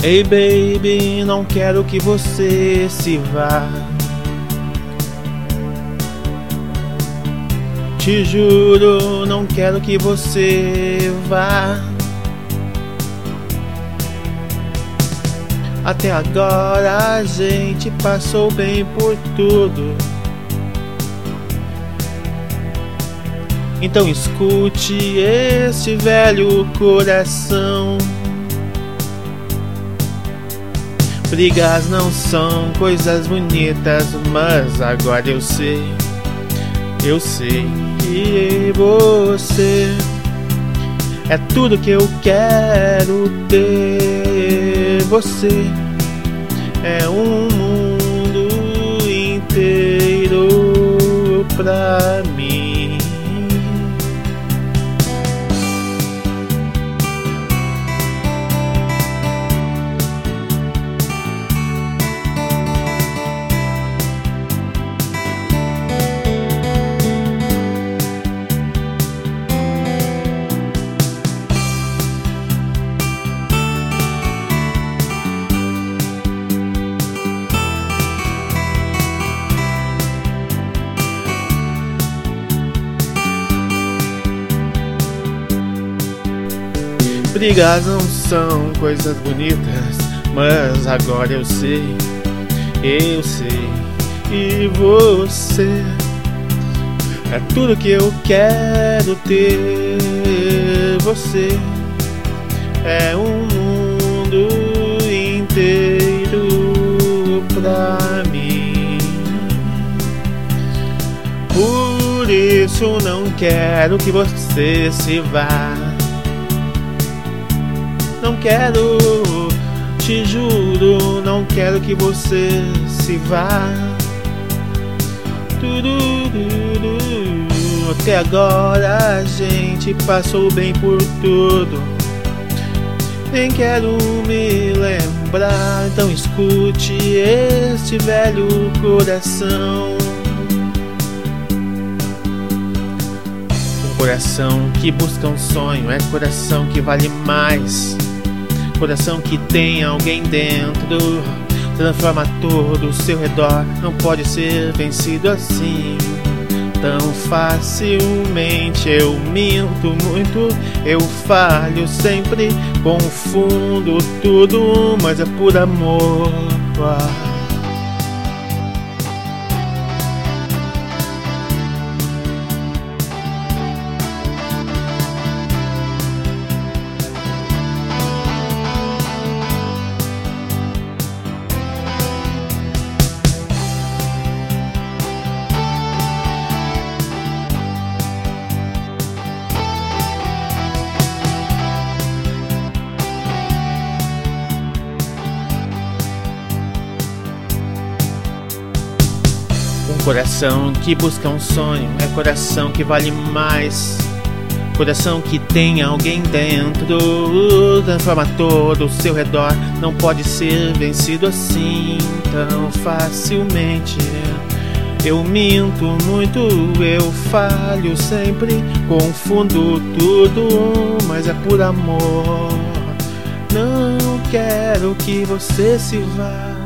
Ei baby, não quero que você se vá. Te juro, não quero que você vá. Até agora a gente passou bem por tudo. Então escute este velho coração. Brigas não são coisas bonitas, mas agora eu sei que você é tudo que eu quero ter. Você é um mundo inteiro pra mim. Brigas não são coisas bonitas, mas agora eu sei, e você é tudo que eu quero ter. Você é um mundo inteiro pra mim. Por isso não quero que você se vá. Não quero, te juro, não quero que você se vá. Até agora a gente passou bem por tudo. Nem quero me lembrar, então escute este velho coração. Um coração que busca um sonho, é coração que vale mais. Coração que tem alguém dentro, transforma todo o seu redor. Não pode ser vencido assim tão facilmente. Eu minto muito, eu falho sempre, confundo tudo, mas é por amor. Um coração que busca um sonho, é coração que vale mais. Coração que tem alguém dentro, transforma todo o seu redor. Não pode ser vencido assim tão facilmente. Eu minto muito, eu falho sempre, confundo tudo, mas é por amor. Não quero que você se vá.